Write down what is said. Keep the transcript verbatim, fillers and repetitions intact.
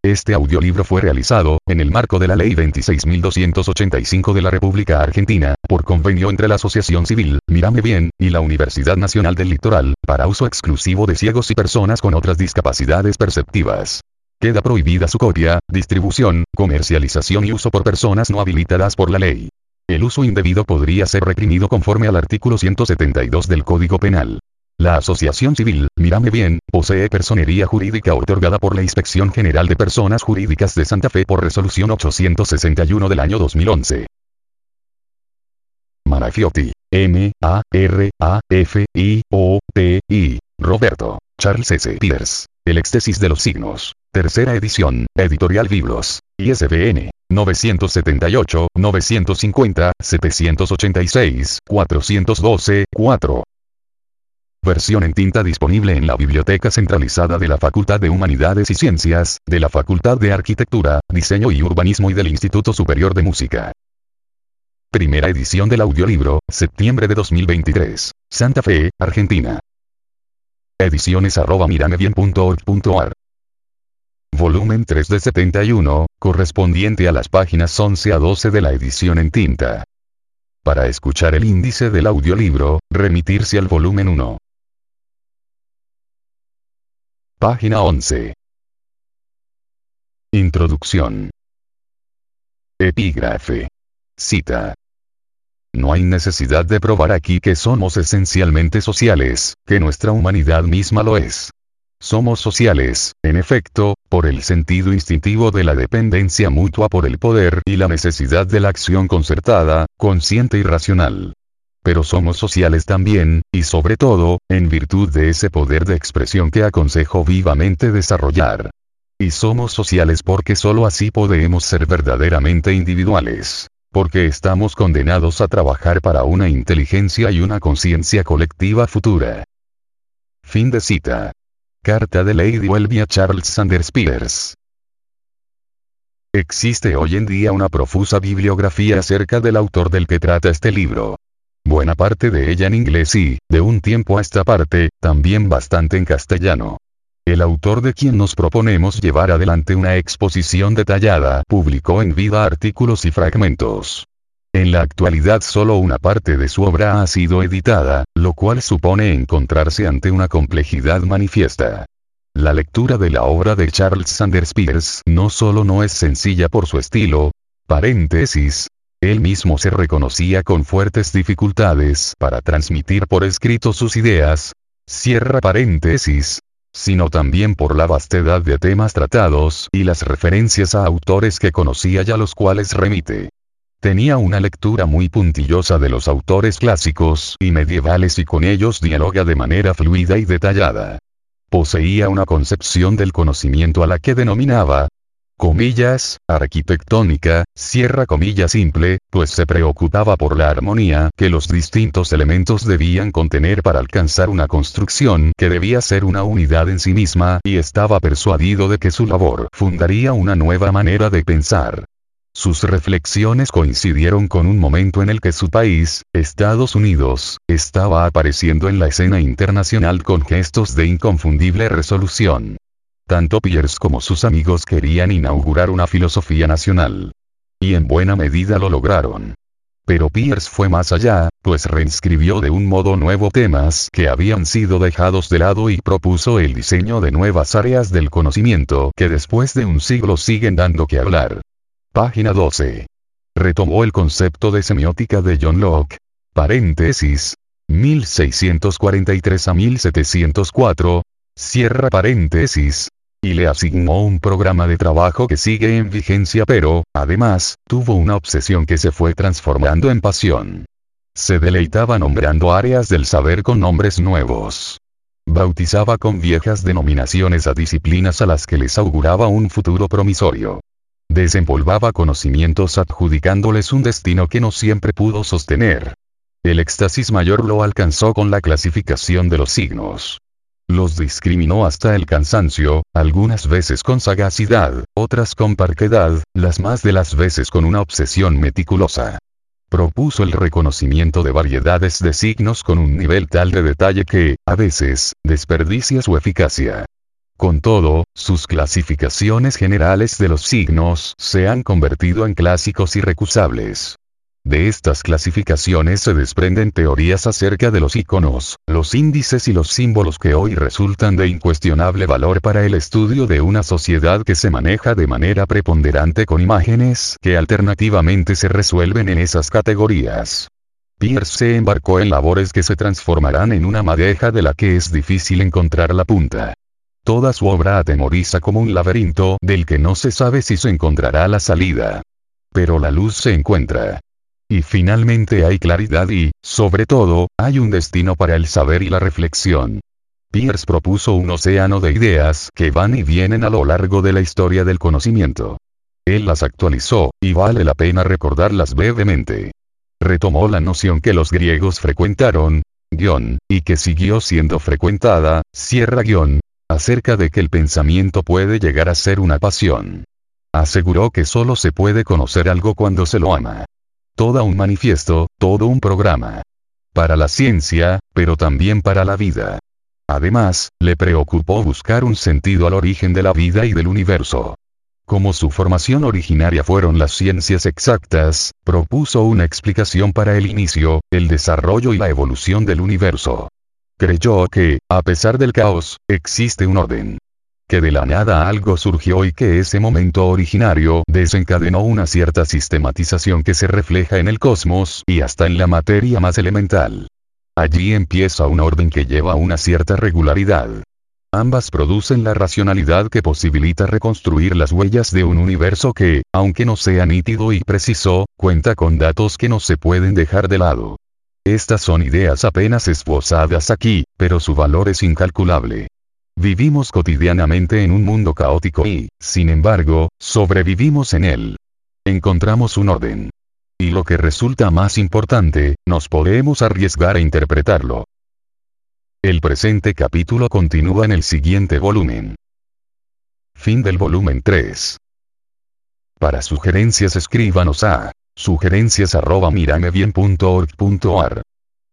Este audiolibro fue realizado, en el marco de la Ley veintiséis mil doscientos ochenta y cinco de la República Argentina, por convenio entre la Asociación Civil, Mírame Bien, y la Universidad Nacional del Litoral, para uso exclusivo de ciegos y personas con otras discapacidades perceptivas. Queda prohibida su copia, distribución, comercialización y uso por personas no habilitadas por la ley. El uso indebido podría ser reprimido conforme al artículo ciento setenta y dos del Código Penal. La Asociación Civil, Mírame Bien, posee personería jurídica otorgada por la Inspección General de Personas Jurídicas de Santa Fe por resolución ochocientos sesenta y uno del año dos mil once. Marafiotti. M. A. R. A. F. I. O. T. I. Roberto. Charles S. Peters. El éxtasis de los signos. Tercera edición. Editorial Biblos. I S B N. novecientos setenta y ocho, novecientos cincuenta, setecientos ochenta y seis, cuatrocientos doce, cuatro. Versión en tinta disponible en la Biblioteca Centralizada de la Facultad de Humanidades y Ciencias, de la Facultad de Arquitectura, Diseño y Urbanismo y del Instituto Superior de Música. Primera edición del audiolibro, septiembre de dos mil veintitrés. Santa Fe, Argentina. Ediciones arroba miramebien punto org punto ar. Volumen tres de setenta y uno, correspondiente a las páginas once a doce de la edición en tinta. Para escuchar el índice del audiolibro, remitirse al volumen uno. Página once. Introducción. Epígrafe. Cita. No hay necesidad de probar aquí que somos esencialmente sociales, que nuestra humanidad misma lo es. Somos sociales, en efecto, por el sentido instintivo de la dependencia mutua por el poder y la necesidad de la acción concertada, consciente y racional. Pero somos sociales también, y sobre todo, en virtud de ese poder de expresión que aconsejo vivamente desarrollar. Y somos sociales porque sólo así podemos ser verdaderamente individuales. Porque estamos condenados a trabajar para una inteligencia y una conciencia colectiva futura. Fin de cita. Carta de Lady Welby a Charles Sanders Peirce. Existe hoy en día una profusa bibliografía acerca del autor del que trata este libro. Buena parte de ella en inglés y, de un tiempo a esta parte, también bastante en castellano. El autor de quien nos proponemos llevar adelante una exposición detallada publicó en vida artículos y fragmentos. En la actualidad solo una parte de su obra ha sido editada, lo cual supone encontrarse ante una complejidad manifiesta. La lectura de la obra de Charles Sanders Peirce no solo no es sencilla por su estilo, paréntesis, él mismo se reconocía con fuertes dificultades para transmitir por escrito sus ideas, cierra paréntesis, sino también por la vastedad de temas tratados y las referencias a autores que conocía y a los cuales remite. Tenía una lectura muy puntillosa de los autores clásicos y medievales y con ellos dialoga de manera fluida y detallada. Poseía una concepción del conocimiento a la que denominaba, comillas, arquitectónica, cierra comillas simple, pues se preocupaba por la armonía que los distintos elementos debían contener para alcanzar una construcción que debía ser una unidad en sí misma y estaba persuadido de que su labor fundaría una nueva manera de pensar. Sus reflexiones coincidieron con un momento en el que su país, Estados Unidos, estaba apareciendo en la escena internacional con gestos de inconfundible resolución. Tanto Peirce como sus amigos querían inaugurar una filosofía nacional. Y en buena medida lo lograron. Pero Peirce fue más allá, pues reescribió de un modo nuevo temas que habían sido dejados de lado y propuso el diseño de nuevas áreas del conocimiento que después de un siglo siguen dando que hablar. Página doce. Retomó el concepto de semiótica de John Locke. Paréntesis. mil seiscientos cuarenta y tres a mil setecientos cuatro. Cierra paréntesis. Y le asignó un programa de trabajo que sigue en vigencia pero, además, tuvo una obsesión que se fue transformando en pasión. Se deleitaba nombrando áreas del saber con nombres nuevos. Bautizaba con viejas denominaciones a disciplinas a las que les auguraba un futuro promisorio. Desempolvaba conocimientos adjudicándoles un destino que no siempre pudo sostener. El éxtasis mayor lo alcanzó con la clasificación de los signos. Los discriminó hasta el cansancio, algunas veces con sagacidad, otras con parquedad, las más de las veces con una obsesión meticulosa. Propuso el reconocimiento de variedades de signos con un nivel tal de detalle que, a veces, desperdicia su eficacia. Con todo, sus clasificaciones generales de los signos se han convertido en clásicos irrecusables. De estas clasificaciones se desprenden teorías acerca de los iconos, los índices y los símbolos que hoy resultan de incuestionable valor para el estudio de una sociedad que se maneja de manera preponderante con imágenes que alternativamente se resuelven en esas categorías. Peirce se embarcó en labores que se transformarán en una madeja de la que es difícil encontrar la punta. Toda su obra atemoriza como un laberinto del que no se sabe si se encontrará la salida. Pero la luz se encuentra. Y finalmente hay claridad y, sobre todo, hay un destino para el saber y la reflexión. Peirce propuso un océano de ideas que van y vienen a lo largo de la historia del conocimiento. Él las actualizó, y vale la pena recordarlas brevemente. Retomó la noción que los griegos frecuentaron, guión, y que siguió siendo frecuentada, cierra guión, acerca de que el pensamiento puede llegar a ser una pasión. Aseguró que solo se puede conocer algo cuando se lo ama. Todo un manifiesto, todo un programa. Para la ciencia, pero también para la vida. Además, le preocupó buscar un sentido al origen de la vida y del universo. Como su formación originaria fueron las ciencias exactas, propuso una explicación para el inicio, el desarrollo y la evolución del universo. Creyó que, a pesar del caos, existe un orden. Que de la nada algo surgió y que ese momento originario desencadenó una cierta sistematización que se refleja en el cosmos y hasta en la materia más elemental. Allí empieza un orden que lleva una cierta regularidad. Ambas producen la racionalidad que posibilita reconstruir las huellas de un universo que, aunque no sea nítido y preciso, cuenta con datos que no se pueden dejar de lado. Estas son ideas apenas esbozadas aquí, pero su valor es incalculable. Vivimos cotidianamente en un mundo caótico y, sin embargo, sobrevivimos en él. Encontramos un orden. Y lo que resulta más importante, nos podemos arriesgar a interpretarlo. El presente capítulo continúa en el siguiente volumen. Fin del volumen tres. Para sugerencias escríbanos a sugerencias arroba miramebien punto org punto ar.